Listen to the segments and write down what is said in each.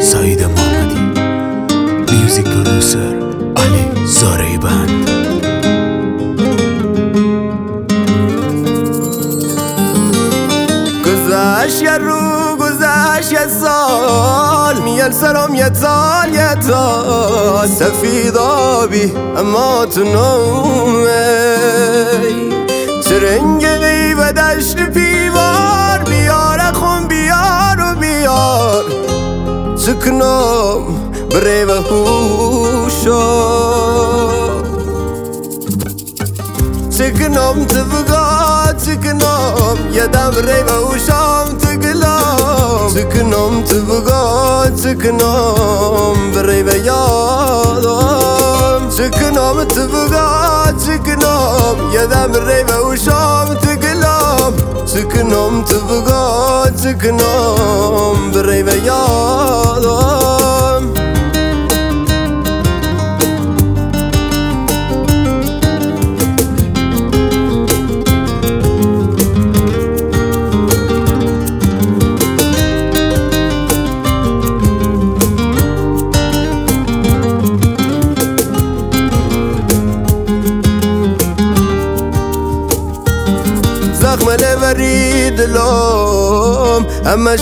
سعید محمدی، میوزیک پرودوسر علی زارعی بند. گذشت یه رو گذشت یه سال، میل سرم یه تال سفید آبی اما تو نومه ترنگ غیب دشت پیوار بیار خون بیار و بیار سکنم بره و هوشا سکنم تبقى سکنم یدم ری و هوشام تقلم سکنم تبقى سکنم بره و یادم سکنم تبقى سکنم یدم ری و هوشام تقلم سکنم تبقى سکنم بره و یادم زخم لبری دلم همش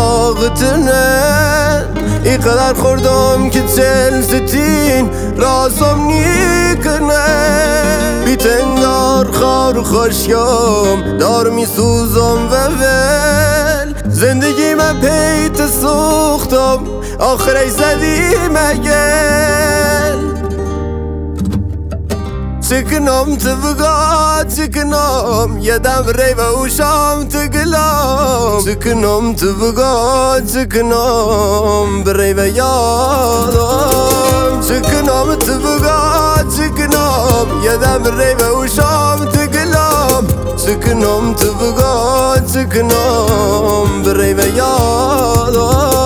داغتنه ای قدر خوردم که چل ستین راسم نیکنه بیتندار خار و خشکم دار می سوزم و ول زندگی من پیت سوختم آخرش زدی مگل سکنم تبقى سکنم یدم ری و هوشام تقلم سکنم تبقى سکنم بری و یادم سکنم تبقى سکنم یدم ری و هوشام تقلم سکنم تبقى سکنم بری و یادم